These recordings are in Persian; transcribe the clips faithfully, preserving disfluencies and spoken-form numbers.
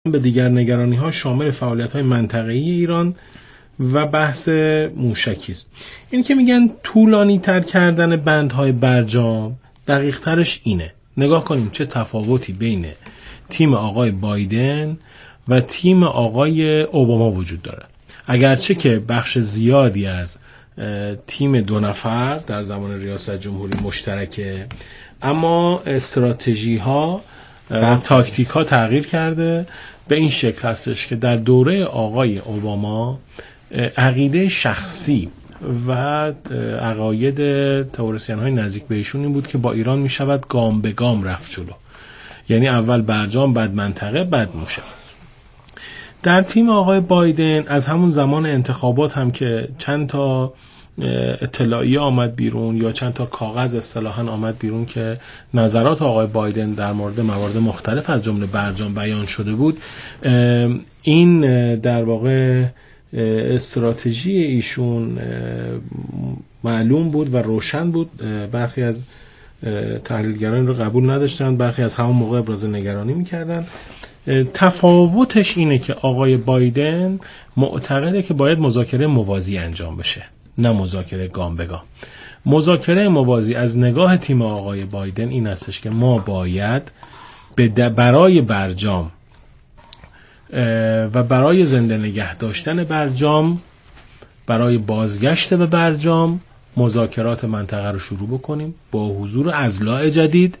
به دیگر نگرانی‌ها شامل فعالیت‌های منطقه‌ای ایران و بحث موشکی است. این که میگن طولانی تر کردن بندهای برجام، دقیق ترش اینه. نگاه کنیم چه تفاوتی بین تیم آقای بایدن و تیم آقای اوباما وجود داره. اگرچه که بخش زیادی از تیم دو نفر در زمان ریاست جمهوری مشترکه، اما استراتژی ها و تاکتیک ها تغییر کرده. به این شکل هستش که در دوره آقای اوباما عقیده شخصی و عقاید تئوریسین های نزدیک بهشون این بود که با ایران می شود گام به گام رفت جلو، یعنی اول برجام، بعد منطقه، بعد موشک. در تیم آقای بایدن از همون زمان انتخابات هم که چند تا اطلاعیه آمد بیرون یا چند تا کاغذ اصطلاحاً آمد بیرون که نظرات آقای بایدن در مورد موارد مختلف از جمله برجام بیان شده بود، این در واقع استراتژی ایشون معلوم بود و روشن بود. برخی از تحلیلگران رو قبول نداشتن، برخی از همون موقع ابراز نگرانی میکردن. تفاوتش اینه که آقای بایدن معتقده که باید مذاکره موازی انجام بشه، نه مذاکره گام به گام. مذاکره موازی از نگاه تیم آقای بایدن این هستش که ما باید برای برجام و برای زنده نگه داشتن برجام، برای بازگشت به برجام، مذاکرات منطقه رو شروع بکنیم با حضور اضلاع جدید،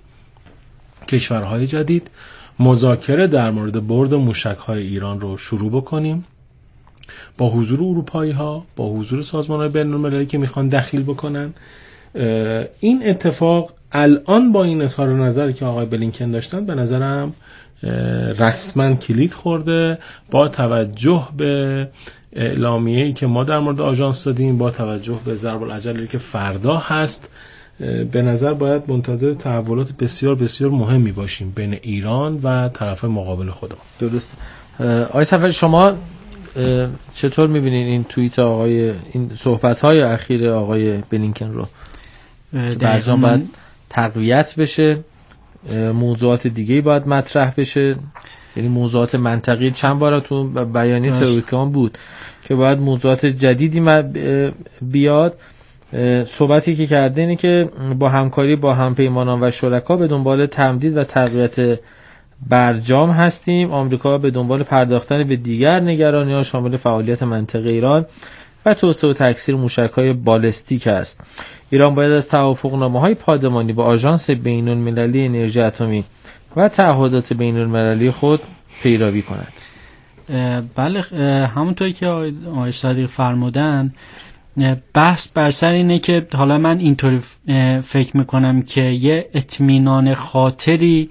کشورهای جدید. مذاکره در مورد برد موشک‌های ایران رو شروع بکنیم با حضور اروپایی ها، با حضور سازمان‌های بین‌المللی که میخوان دخیل بکنن. این اتفاق الان با این اظهار نظری که آقای بلینکن داشتن به نظرم رسما کلید خورده. با توجه به اعلامیه‌ای که ما در مورد آژانس دادیم، با توجه به ضرب العجلی که فردا هست، به نظر باید منتظر تحولات بسیار بسیار مهمی باشیم بین ایران و طرف مقابل خودمون. درسته. آقای صفری، شما چطور می‌بینید این توییت آقای این صحبت‌های اخیر آقای بلینکن رو؟ برجام باید تقویت بشه، موضوعات دیگه‌ای باید مطرح بشه، یعنی موضوعات منطقی چند بار تو بیانیه تئوریکان بود که باید موضوعات جدیدی بیاد. صحبتی که کرده اینه که با همکاری با همپیمانان و شرکا به دنبال تمدید و تقویت برجام هستیم. آمریکا به دنبال پرداختن به دیگر نگرانی‌ها شامل فعالیت منطقه ایران و توسعه و تکثیر موشک‌های بالستیک است. ایران باید از توافقنامه‌های پادمانی با آژانس بین‌المللی انرژی اتمی و تعهدات بین‌المللی خود پیروی کند. بله، همونطوری که آقای صادق فرمودن، بحث بر سر اینه که حالا من اینطوری فکر میکنم که یه اطمینان خاطری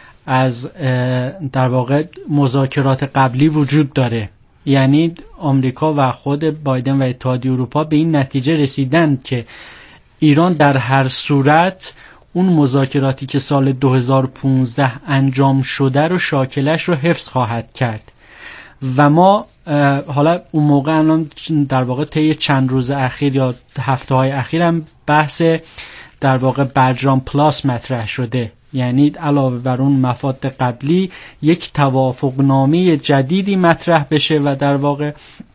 از در واقع مذاکرات قبلی وجود داره. یعنی آمریکا و خود بایدن و اتحادیه اروپا به این نتیجه رسیدن که ایران در هر صورت اون مذاکراتی که سال دو هزار و پانزده انجام شده رو، شاکلش رو حفظ خواهد کرد. و ما حالا اون موقع الان در واقع طی چند روز اخیر یا هفته های اخیر هم بحث در واقع برجام پلاس مطرح شده، یعنی علاوه بر اون مفاد قبلی یک توافقنامه جدیدی مطرح بشه و در واقع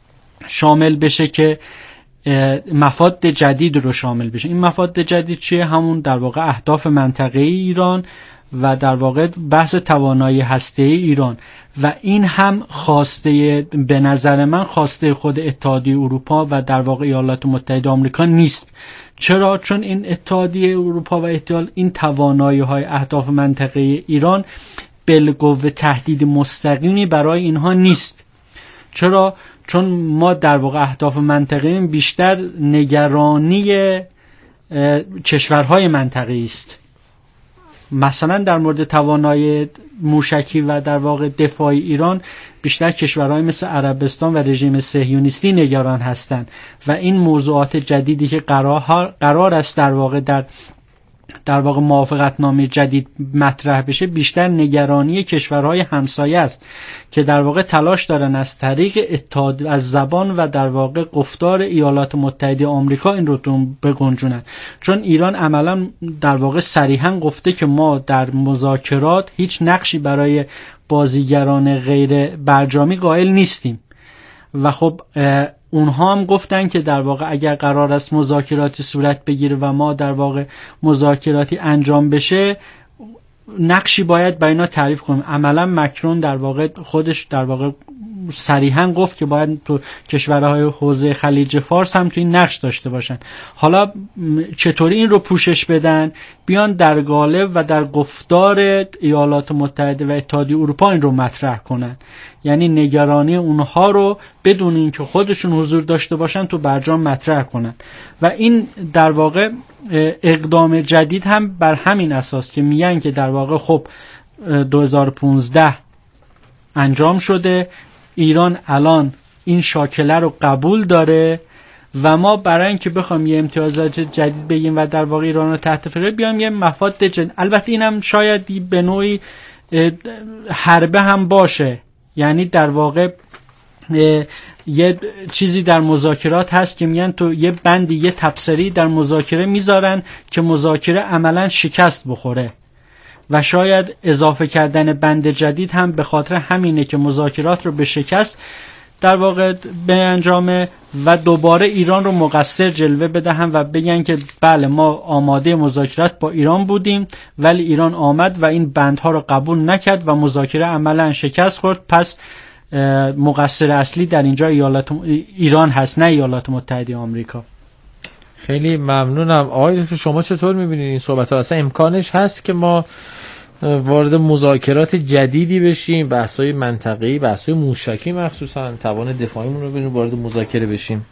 شامل بشه که مفاد جدید رو شامل بشه. این مفاد جدید چیه؟ همون در واقع اهداف منطقه‌ای ایران و در واقع بحث توانایی هسته‌ای ایران. و این هم خواسته، به نظر من خواسته خود اتحادیه اروپا و در واقع ایالات متحده آمریکا نیست. چرا؟ چون این اتحادیه اروپا و اتحاد این توانایی‌های اهداف منطقه ایران بالقوه تهدید مستقیمی برای اینها نیست. چرا؟ چون ما در واقع اهداف منطقه بیشتر نگرانی کشورهای منطقه است. مثلا در مورد توانایی موشکی و در واقع دفاعی ایران بیشتر کشورهای مثل عربستان و رژیم صهیونیستی نگران هستند و این موضوعات جدیدی که قرار قرار است در واقع در در واقع موافقتنامه جدید مطرح بشه بیشتر نگرانی کشورهای همسایه است که در واقع تلاش دارن از طریق اتحاد از زبان و در واقع گفتار ایالات متحده آمریکا این رو بگنجونن، چون ایران عملا در واقع صریحا گفته که ما در مذاکرات هیچ نقشی برای بازیگران غیر برجامی قائل نیستیم و خب اونها هم گفتن که در واقع اگر قرار است مذاکراتی صورت بگیره و ما در واقع مذاکراتی انجام بشه نقشی باید برای اینا تعریف کنیم. عملا مکرون در واقع خودش در واقع صریحا گفت که باید تو کشورهای حوزه خلیج فارس هم تو این نقش داشته باشن. حالا چطوری این رو پوشش بدن؟ بیان در قالب و در گفتار ایالات متحده و اتحادیه اروپا این رو مطرح کنن، یعنی نگرانی اونها رو بدون اینکه خودشون حضور داشته باشن تو برجام مطرح کنن و این در واقع اقدام جدید هم بر همین اساس که میگن که در واقع خب دو هزار و پانزده انجام شده، ایران الان این شاکله رو قبول داره و ما برای اینکه بخوام یه امتیازات جدید بگیم و در واقع ایران رو تحت فشار بیام یه مفاد جدید، البته اینم شاید به نوعی حربه هم باشه، یعنی در واقع یه چیزی در مذاکرات هست که میگن تو یه بندی یه تبصری در مذاکره میذارن که مذاکره عملا شکست بخوره و شاید اضافه کردن بند جدید هم به خاطر همینه که مذاکرات رو به شکست در واقع به انجامه و دوباره ایران رو مقصر جلوه بدهن و بگن که بله ما آماده مذاکرات با ایران بودیم ولی ایران آمد و این بندها رو قبول نکرد و مذاکره عملا شکست خورد، پس مقصر اصلی در اینجا ایالات ایران هست نه ایالات متحده آمریکا. خیلی ممنونم. آقای دکتر شما چطور می‌بینید این صحبت‌ها؟ اصلا امکانش هست که ما وارد مذاکرات جدیدی بشیم، بحث‌های منطقه‌ای، بحث‌های موشکی مخصوصا توان دفاعیمون رو ببینیم وارد مذاکره بشیم؟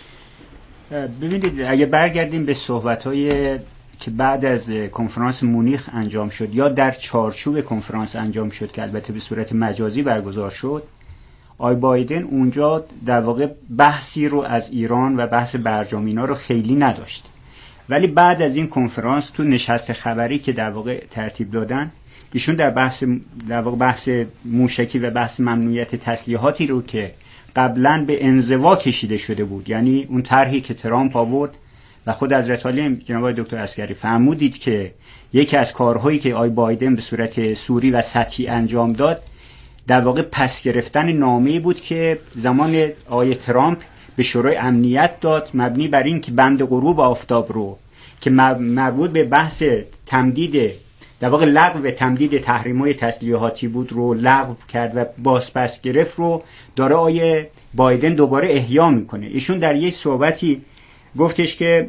ببینید اگه برگردیم به صحبت‌های که بعد از کنفرانس مونیخ انجام شد یا در چارچوب کنفرانس انجام شد که البته به صورت مجازی برگزار شد، آی بایدن اونجا در واقع بحثی رو از ایران و بحث برجام اینا رو خیلی نداشت، ولی بعد از این کنفرانس تو نشست خبری که در واقع ترتیب دادن ایشون در بحث در واقع بحث موشکی و بحث ممنوعیت تسلیحاتی رو که قبلا به انزوا کشیده شده بود، یعنی اون طرحی که ترامپ آورد و خود حضرت عالی جناب آقای دکتر عسگری فرمودید که یکی از کارهایی که آی بایدن به صورت سوری و سطحی انجام داد در واقع پس گرفتن نامه‌ای بود که زمان آقای ترامپ به شورای امنیت داد مبنی بر این که بند غروب آفتاب رو که مربوط به بحث تمدید در واقع لغو تمدید تحریم‌های تسلیحاتی بود رو لغو کرد و بازپس گرفت رو داره آقای بایدن دوباره احیا میکنه. ایشون در یک صحبتی گفتش که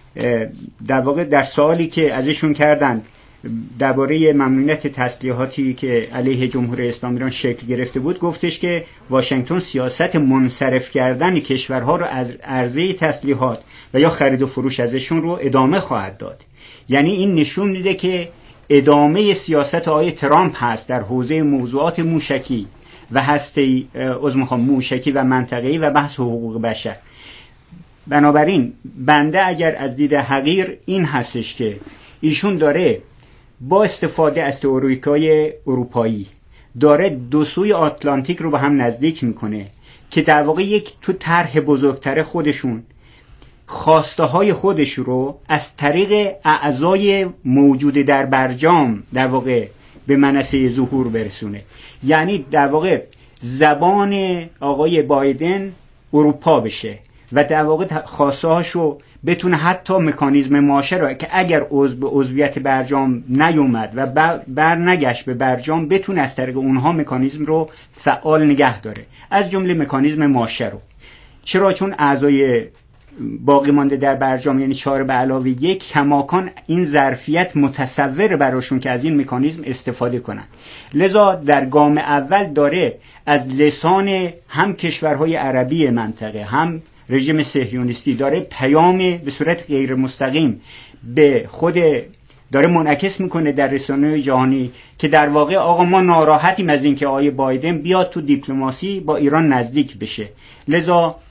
در واقع در سوالی که ازشون کردن درباره ممنوعیت تسلیحاتی که علیه جمهوری اسلامی ایران شکل گرفته بود، گفتش که واشنگتن سیاست منصرف کردن کشورها رو از عرضه تسلیحات و یا خرید و فروش ازشون رو ادامه خواهد داد. یعنی این نشون میده که ادامه سیاست آقای ترامپ هست در حوزه موضوعات موشکی و هسته‌ای عذر میخوام موشکی و منطقه‌ای و بحث حقوق بشر. بنابراین بنده اگر از دید حقیر این هستش که ایشون داره با استفاده از تئوریکای اروپایی داره دو سوی آتلانتیک رو به هم نزدیک میکنه که در واقع یک تو طرح بزرگتر خودشون خواسته های خودش رو از طریق اعضای موجود در برجام در واقع به منصه ظهور برسونه. یعنی در واقع زبان آقای بایدن اروپا بشه و در واقع خواسته هاشو بتونه حتی مکانیزم ماشه رو که اگر عضو به عضویت برجام نیومد و بر, بر نگشت به برجام بتونه از طریق اونها مکانیزم رو فعال نگه داره، از جمله مکانیزم ماشه رو. چرا؟ چون اعضای باقی مانده در برجام یعنی چهار به علاوه یک کماکان این ظرفیت متصور براشون که از این مکانیزم استفاده کنن. لذا در گام اول داره از لسان هم کشورهای عربی منطقه هم رژیم صهیونیستی داره پیام به صورت غیر مستقیم به خود داره منعکس میکنه در رسانه‌های جهانی که در واقع آقا ما ناراحتیم از این که آقای بایدن بیاد تو دیپلماسی با ایران نزدیک بشه. لذا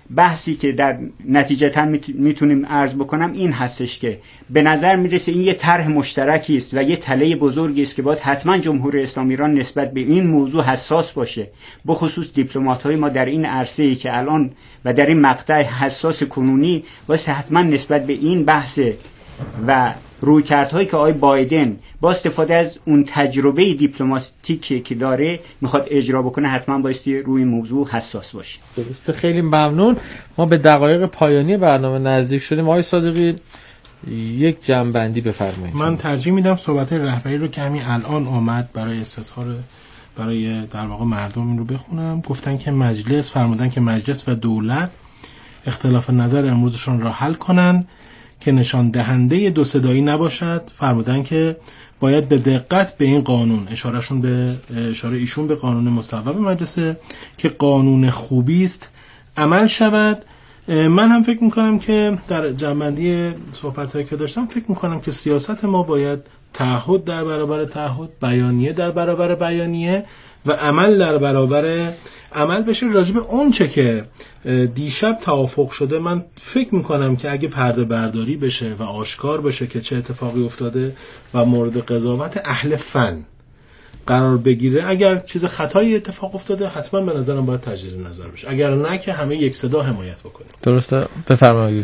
بحثی که در نتیجتا میتونیم عرض بکنم این هستش که به نظر میرسه این یه طرح مشترکی است و یه تله بزرگی است که باید حتما جمهوری اسلامی ایران نسبت به این موضوع حساس باشه، به خصوص دیپلمات‌های ما در این عرصه‌ای که الان و در این مقطع حساس کنونی باید حتما نسبت به این بحث و رویکردهایی که آقای بایدن با استفاده از اون تجربه دیپلماتیکی که داره میخواد اجرا بکنه حتما بایستی روی موضوع حساس باشه. درسته، خیلی ممنون. ما به دقایق پایانی برنامه نزدیک شدیم. آقای صادقی یک جمع‌بندی بفرمایید. من ترجیح میدم صحبت‌های رهبری رو که همین الان آمد برای استظهار برای در واقع مردم این رو بخونم. گفتن که مجلس فرمودن که مجلس و دولت اختلاف نظر امروزشون را حل کنن که نشان دهنده دو صدایی نباشد. فرمودن که باید به دقت به این قانون، اشارهشون به اشاره ایشون به قانون مصوب مجلسه که قانون خوبی است، عمل شود. من هم فکر میکنم که در جنبندی صحبت‌هایی که داشتم فکر میکنم که سیاست ما باید تعهد در برابر تعهد، بیانیه در برابر بیانیه و عمل در برابر عمل بشه. راجب اون چه که دیشب توافق شده من فکر میکنم که اگه پرده برداری بشه و آشکار بشه که چه اتفاقی افتاده و مورد قضاوت اهل فن قرار بگیره، اگر چیز خطایی اتفاق افتاده حتما به نظرم باید تجدید نظر بشه، اگر نه که همه یک صدا حمایت بکنیم. درسته، بفرمایید.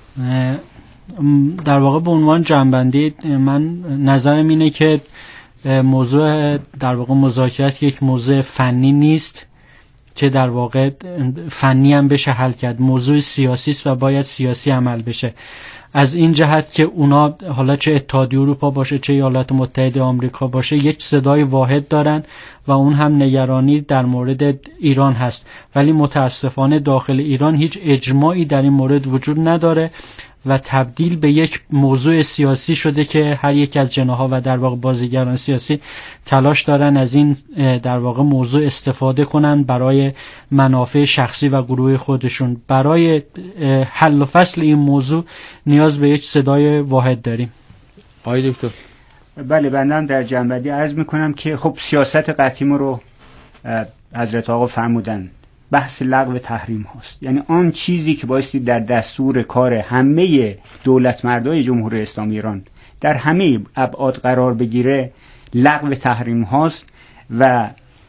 در واقع به عنوان جنبندی من نظرم اینه که موضوع در واقع مذاکرات یک موضوع فنی نیست که در واقع فنی هم بشه حل کرد، موضوع سیاسی است و باید سیاسی عمل بشه. از این جهت که اونا حالا چه اتحادیه اروپا باشه چه ایالات متحده آمریکا باشه یک صدای واحد دارن و اون هم نگرانی در مورد ایران هست، ولی متاسفانه داخل ایران هیچ اجماعی در این مورد وجود نداره و تبدیل به یک موضوع سیاسی شده که هر یک از جناح‌ها و در واقع بازیگران سیاسی تلاش دارن از این در واقع موضوع استفاده کنن برای منافع شخصی و گروه خودشون. برای حل و فصل این موضوع نیاز به یک صدای واحد داریم. آقای دکتر. بله، بنده در جنبندی عرض میکنم که خب سیاست قطعی رو حضرت آقا فرمودن، بحث لغو تحریم هاست. یعنی آن چیزی که بایستی در دستور کار همه دولت مردای جمهوری اسلامی ایران در همه ابعاد قرار بگیره لغو تحریم هاست و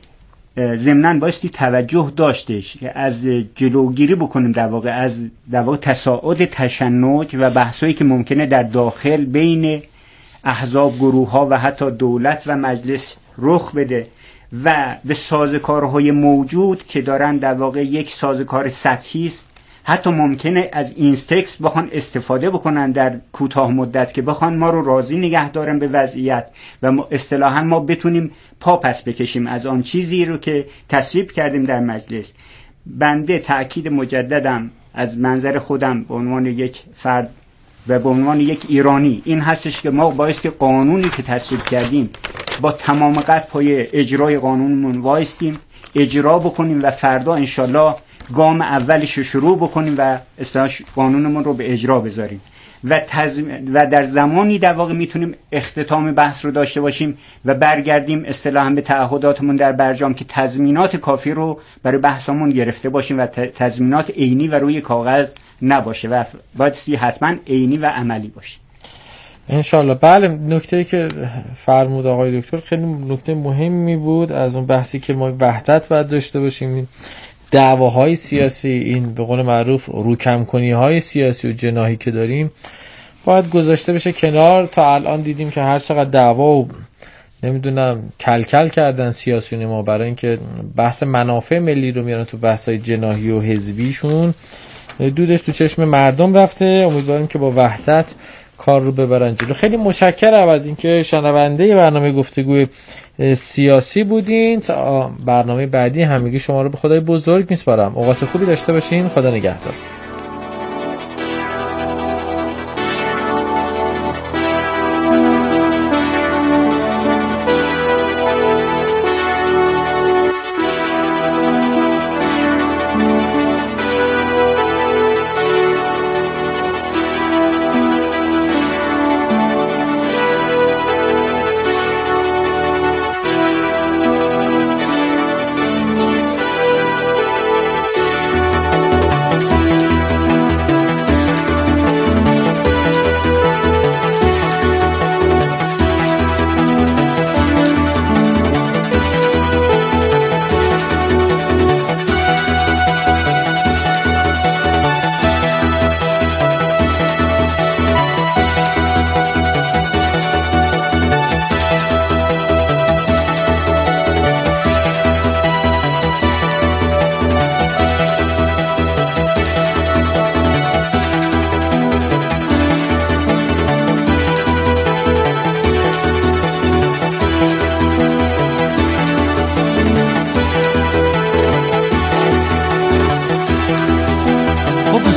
ضمناً بایستی توجه داشتش که از جلوگیری بکنیم در واقع از در واقع تصاعد تشنج و بحثایی که ممکنه در داخل بین احزاب، گروه ها و حتی دولت و مجلس رخ بده و به سازوکارهای موجود که دارن در واقع یک سازوکار سطحی است، حتی ممکنه از اینستکس بخوان استفاده بکنن در کوتاه مدت که بخوان ما رو راضی نگه دارن به وضعیت و اصطلاحاً ما بتونیم پا پس بکشیم از آن چیزی رو که تصویب کردیم در مجلس. بنده تأکید مجددم از منظر خودم به عنوان یک فرد و به عنوان یک ایرانی این هستش که ما بایستی قانونی که تصویب کردیم با تمام قد پای اجرای قانونمون وایستیم، اجرا بکنیم و فردا انشالله گام اولش رو شروع بکنیم و اصطلاح قانونمون رو به اجرا بذاریم و, تزم... و در زمانی در واقع میتونیم اختتام بحث رو داشته باشیم و برگردیم اصطلاحاً به تعهداتمون در برجام که تضمینات کافی رو برای بحثمون گرفته باشیم و تضمینات عینی و روی کاغذ نباشه و باید حتما عینی و عملی باشه انشالله. بله، نکته‌ای که فرمود آقای دکتر خیلی نکته مهمی بود. از اون بحثی که ما وحدت باید داشته باشیم، این دعواهای سیاسی، این به قول معروف روکم‌کنی‌های سیاسی و جناحی که داریم باید گذاشته بشه کنار. تا الان دیدیم که هر چقدر دعوا و نمیدونم کلکل کردن سیاسیون ما برای اینکه بحث منافع ملی رو میارن تو بحث‌های جناحی و حزبیشون، دودش تو چشم مردم رفته. امیدواریم که با وحدت کار رو ببرن جلو. خیلی متشکرم از اینکه شنونده برنامه گفتگوی سیاسی بودین. تا برنامه بعدی همگی شما رو به خدای بزرگ میسپارم. اوقات خوبی داشته باشین. خدا نگهدار.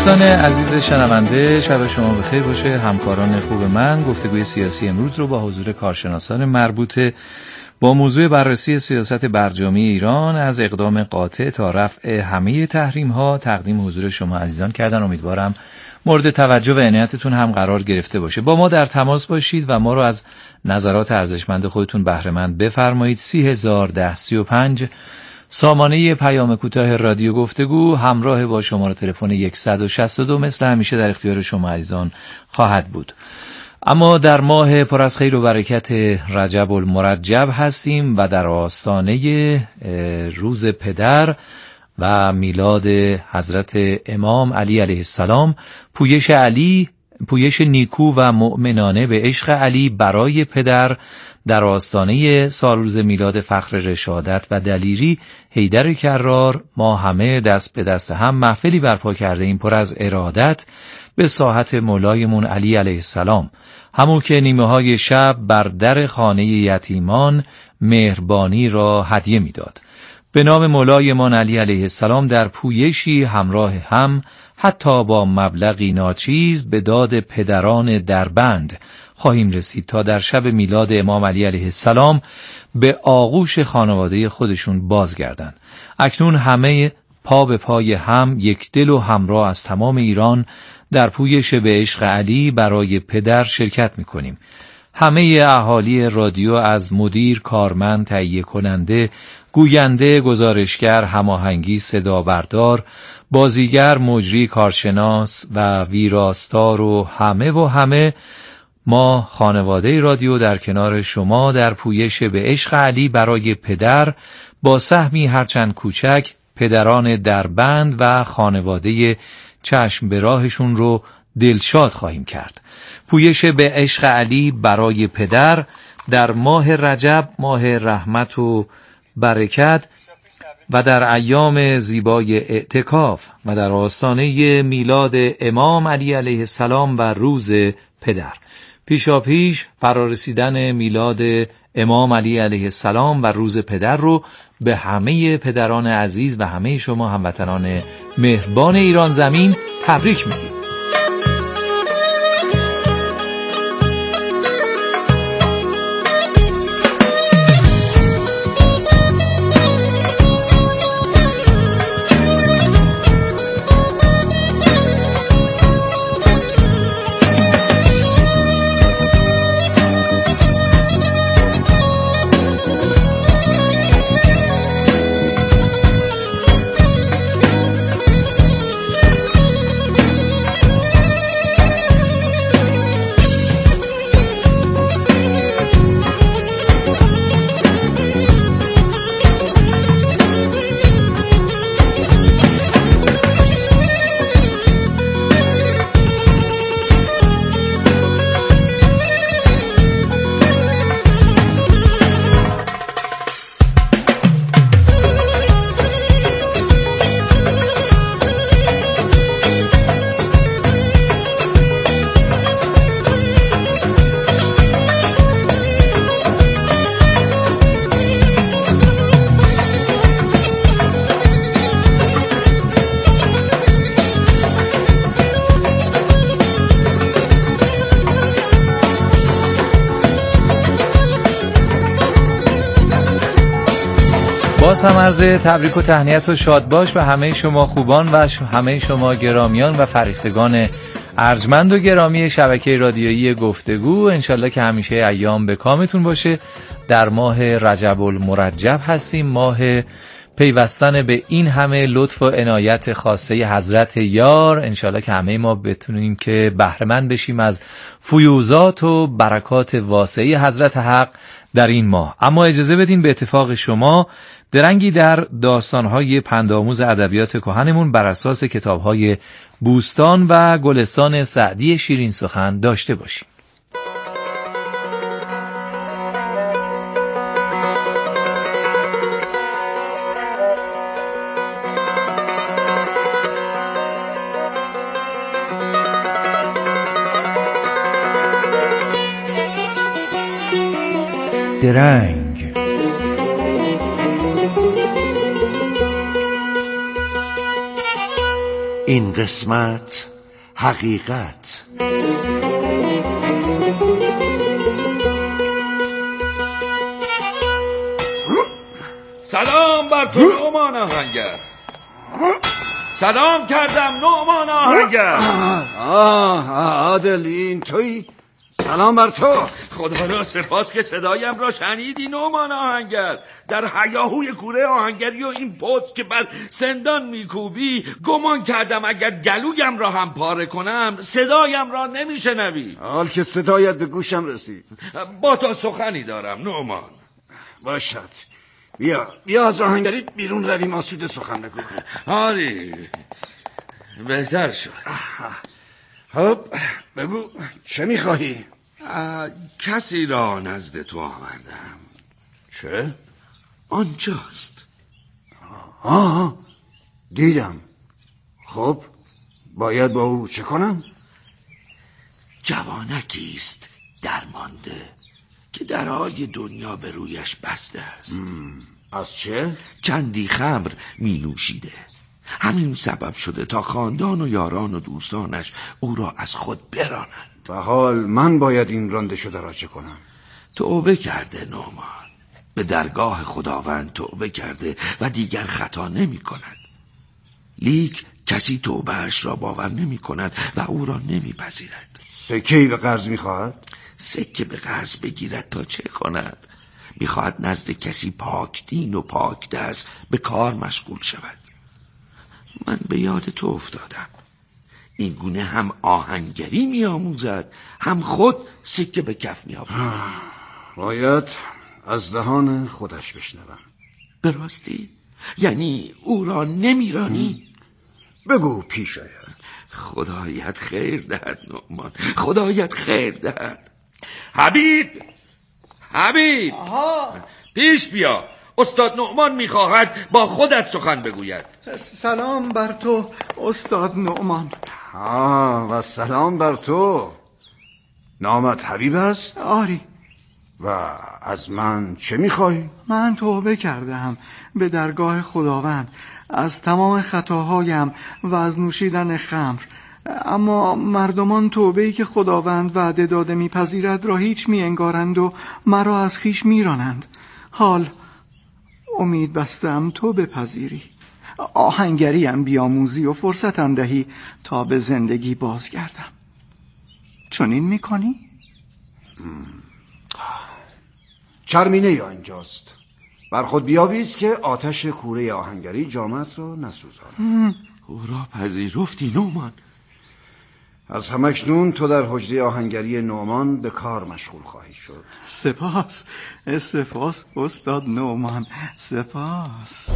دوستان عزیز شنونده، شب شما بخیر باشه. همکاران خوب من، گفتگوی سیاسی امروز رو با حضور کارشناسان مربوطه با موضوع بررسی سیاست برجامی ایران از اقدام قاطع تا رفع همه تحریم ها تقدیم حضور شما عزیزان کردن. امیدوارم مورد توجه و عنایتتون هم قرار گرفته باشه. با ما در تماس باشید و ما رو از نظرات ارزشمند خودتون بهره مند بفرمایید. سی هزار ده سی و پنج سامانه پیام کوتاه رادیو گفتگو همراه با شماره تلفن صد و شصت و دو مثل همیشه در اختیار شما عزیزان خواهد بود. اما در ماه پر از خیر و برکت رجب المرجب هستیم و در آستانه روز پدر و میلاد حضرت امام علی علیه السلام، پویش علی، پویش نیکو و مؤمنانه به عشق علی برای پدر در آستانه سالروز میلاد فخر رشادت و دلیری حیدر کرار، ما همه دست به دست هم محفلی برپا کرده این پر از ارادت به ساحت مولایمون علی علیه السلام، همون که نیمه های شب بر در خانه یتیمان مهربانی را هدیه میداد. به نام مولایمان علی علیه السلام در پویشی همراه هم حتی با مبلغی ناچیز به داد پدران دربند خواهیم رسید تا در شب میلاد امام علی علیه السلام به آغوش خانواده خودشون بازگردند. اکنون همه پا به پای هم، یک دل و همراه از تمام ایران در پویش به عشق علی برای پدر شرکت میکنیم. همه اهالی رادیو از مدیر، کارمند، تهیه کننده، گوینده، گزارشگر، هماهنگی، صدا بردار، بازیگر، مجری، کارشناس و ویراستار و همه و همه ما خانواده رادیو در کنار شما در پویش به عشق علی برای پدر با سهمی هرچند کوچک پدران دربند و خانواده چشم به راهشون رو دلشاد خواهیم کرد. پویش به عشق علی برای پدر در ماه رجب، ماه رحمت و برکت و در ایام زیبای اعتکاف و در آستانه میلاد امام علی علیه السلام و روز پدر. پیشا پیش فرارسیدن میلاد امام علی علیه السلام و روز پدر رو به همه پدران عزیز و همه شما هموطنان مهربان ایران زمین تبریک میگیم. باز هم عرض تبریک و تهنیت و شادباش به همه شما خوبان و همه شما گرامیان و فریختگان ارجمند و گرامی شبکه رادیویی گفتگو. انشالله که همیشه ایام به کامتون باشه. در ماه رجب المرجب هستیم، ماه پیوستن به این همه لطف و عنایت خاصه حضرت یار. انشالله که همه ما بتونیم که بهره مند بشیم از فیوزات و برکات واسعه حضرت حق در این ماه. اما اجازه بدین به اتفاق شما درنگی در داستان‌های پندآموز ادبیات کهنمون بر اساس کتاب‌های بوستان و گلستان سعدی شیرین سخن داشته باشیم. درنگ این قسمت حقیقت. سلام بر تو نعمان آهنگر. سلام کردم نعمان آهنگر. آه عادل این توی؟ سلام بر تو. خدا را سپاس که صدایم را شنیدی نعمان آهنگر. در هیاهوی کوره آهنگری و این پوست که بر سندان میکوبی گمان کردم اگر گلویم را هم پاره کنم صدایم را نمیشنوی. حال که صدایت به گوشم رسید. با تو سخنی دارم نعمان. باشد، بیا بیا از آهنگری بیرون رویم آسوده سخن بگو. آری بهتر شد. خب بگو چه میخواهی؟ کسی را نزد تو آوردم. چه؟ آنجاست. آه دیدم. خب باید با او چه کنم؟ جوانکی است درمانده که درهای دنیا به رویش بسته است. از چه؟ چندی خمر می نوشیده. همین سبب شده تا خاندان و یاران و دوستانش او را از خود برانند. و حال من باید این رانده شده را چه کنم؟ توبه کرده نعمان، به درگاه خداوند توبه کرده و دیگر خطا نمی کند. لیک کسی توبهش را باور نمی کند و او را نمی پذیرد. سکه‌ای به قرض می خواهد؟ سکه به قرض بگیرد تا چه کند؟ می خواهد نزد کسی پاک دین و پاک دست به کار مشغول شود. من به یاد تو افتادم. این گونه هم آهنگری می آموزد هم خود سکه به کف می آورد. باید از دهان خودش بشنوم. به راستی؟ یعنی او را نمی رانی؟ بگو پیش آید. خدایت خیر دهد نعمان، خدایت خیر دهد. حبیب حبیب آها. پیش بیا، استاد نعمان میخواهد با خودت سخن بگوید. سلام بر تو استاد نعمان. آه و سلام بر تو. نامت حبیب است؟ آری. و از من چه میخوای؟ من توبه کردم به درگاه خداوند از تمام خطاهایم و از نوشیدن خمر، اما مردمان توبه‌ای که خداوند وعده داده میپذیرد را هیچ میانگارند و مرا از خیش میرانند. حال امید بستم تو بپذیری، آهنگریم بیاموزی و فرصتم دهی تا به زندگی بازگردم. چنین میکنی؟ چرمینه یا اینجاست. بر خود بیاویز که آتش کوره آهنگری جامت را نسوزاند. او را پذیرفتی نعمان؟ از همکنون تو در حجره آهنگری نعمان به کار مشغول خواهی شد. سپاس سپاس استاد نعمان، سپاس.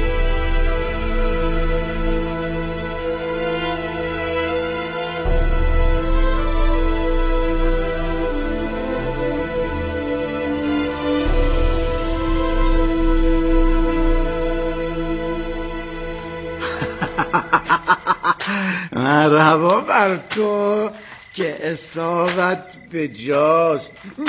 مرحبا بر تو که اصابت به جاست،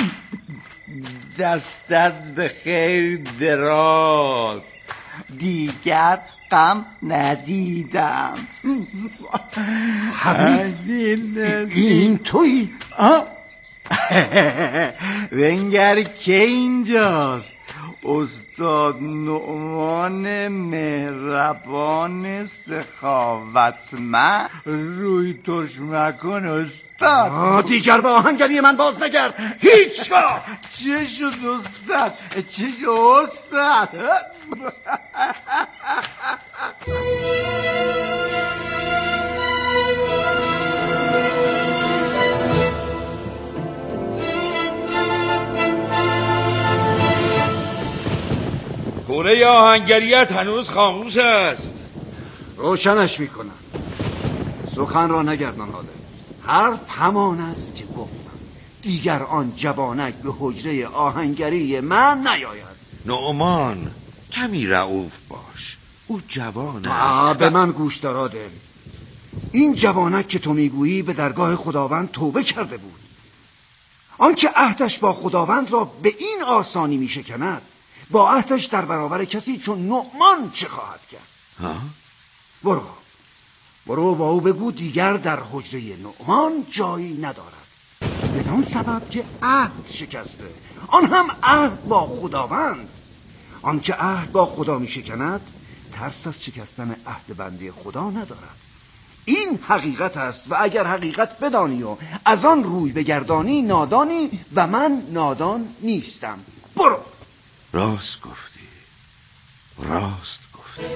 دستت به خیر دراز، دیگر غم ندیدم. حبیب این توی؟ ونگر که اینجاست استاد نعمان مهربان سخاوتمند. روی ترش مکن استاد. دیگر به آهنگری من باز نگرد هیچگاه. چه شد استاد؟ چه شد استاد؟ کوره آهنگریت هنوز خاموش است. روشنش میکنم. سخن را نگردان حاله. حرف همان است که گفتم. دیگر آن جوانک به حجره آهنگری من نیاید. نعمان کمی رعوف باش، او جوان است. به من گوش دار عادل. این جوانک که تو میگویی به درگاه خداوند توبه کرده بود. آنکه عهدش با خداوند را به این آسانی میشکند، با عهدش در برابر کسی چون نعمان چه خواهد کرد؟ ها؟ برو برو با او بگو دیگر در حجره نعمان جایی ندارد، بدان سبب که عهد شکسته، آن هم عهد با خداوند. آن که عهد با خدا می شکند ترس از شکستن عهد بنده خدا ندارد. این حقیقت است و اگر حقیقت بدانی و از آن روی بگردانی نادانی و من نادان نیستم. برو. راست گفتی، راست گفتی.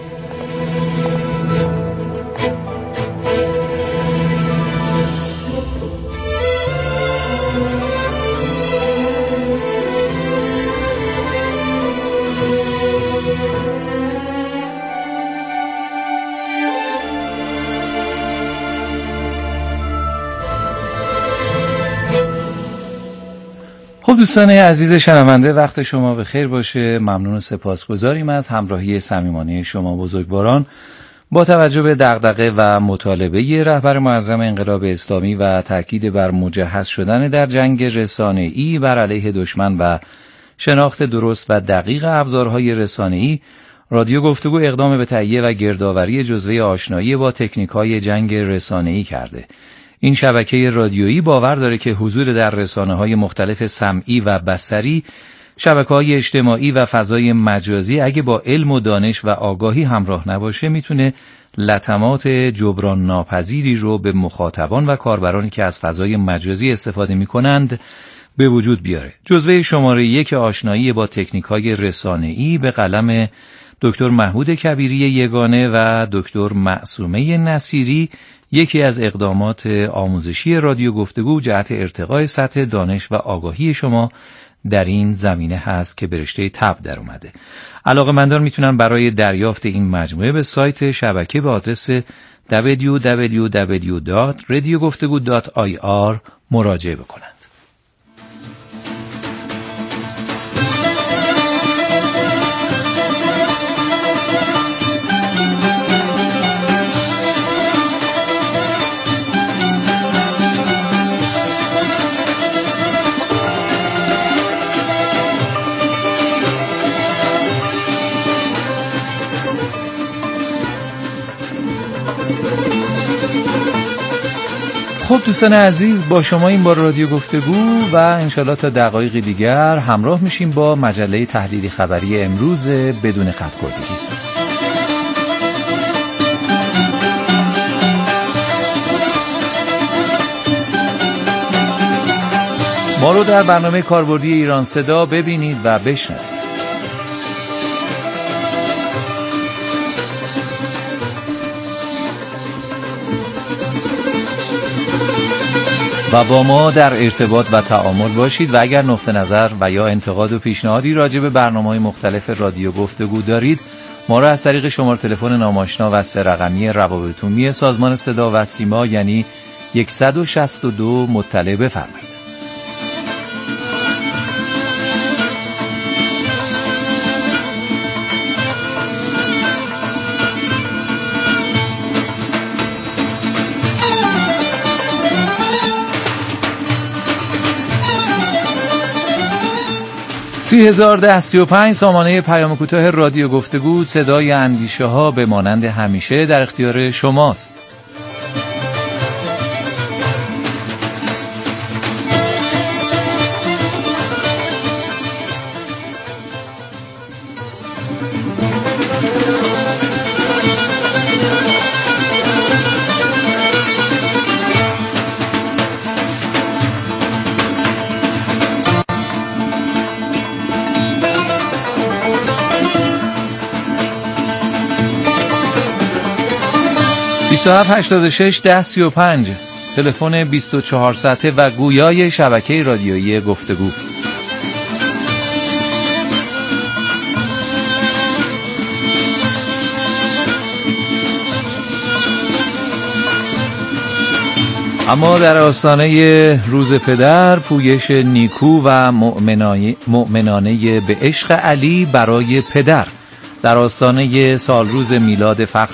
خب دوستان عزیز شنونده، وقت شما به خیر باشه. ممنون و سپاسگزاریم از همراهی صمیمانه شما بزرگواران. با توجه به دغدغه و مطالبه رهبر معظم انقلاب اسلامی و تاکید بر مجهز شدن در جنگ رسانه‌ای بر علیه دشمن و شناخت درست و دقیق ابزارهای رسانه‌ای، رادیو گفتگو اقدام به تهیه و گردآوری جزوه آشنایی با تکنیک‌های جنگ رسانه‌ای کرده. این شبکه رادیویی باور داره که حضور در رسانه‌های مختلف سمعی و بصری، شبکه‌های اجتماعی و فضای مجازی اگه با علم و دانش و آگاهی همراه نباشه میتونه لطمات جبران ناپذیری رو به مخاطبان و کاربرانی که از فضای مجازی استفاده میکنند به وجود بیاره. جزوه شماره یک آشنایی با تکنیک‌های رسانه‌ای به قلم دکتر محمود کبیری یگانه و دکتر معصومه نصیری یکی از اقدامات آموزشی رادیو گفتگو جهت ارتقای سطح دانش و آگاهی شما در این زمینه هست که به رشته طب در اومده. علاقه‌مندان میتونن برای دریافت این مجموعه به سایت شبکه به آدرس دبلیو دبلیو دبلیو دات رادیو گفتگو دات آی آر مراجعه بکنند. خب دوستان عزیز، با شما این بار رادیو گفتگو و انشالله تا دقایق دیگر همراه میشیم با مجله تحلیلی خبری امروز بدون خط خوردگی. ما رو در برنامه کاربردی ایران صدا ببینید و بشنوید. و با ما در ارتباط و تعامل باشید و اگر نقطه نظر و یا انتقاد و پیشنهادی راجع به برنامه‌های مختلف رادیو گفتگو دارید، ما را از طریق شماره تلفن ناماشنا و سه رقمی روابط عمومی سازمان صدا و سیما یعنی صد و شصت و دو مطلع بفرمایید. سی هزار ده سی و پنج سامانه پیام کوتاه رادیو گفتگو، صدای اندیشه ها به مانند همیشه در اختیار شماست. بیست و هفت هشتاد و شش ده سی و پنج تلفن بیست و چهار ساعته و گویای شبکه رادیویی گفتگو. اما در آستانه روز پدر، پویش نیکو و مؤمنانه به عشق علی برای پدر، در آستانه سالروز میلاد فخر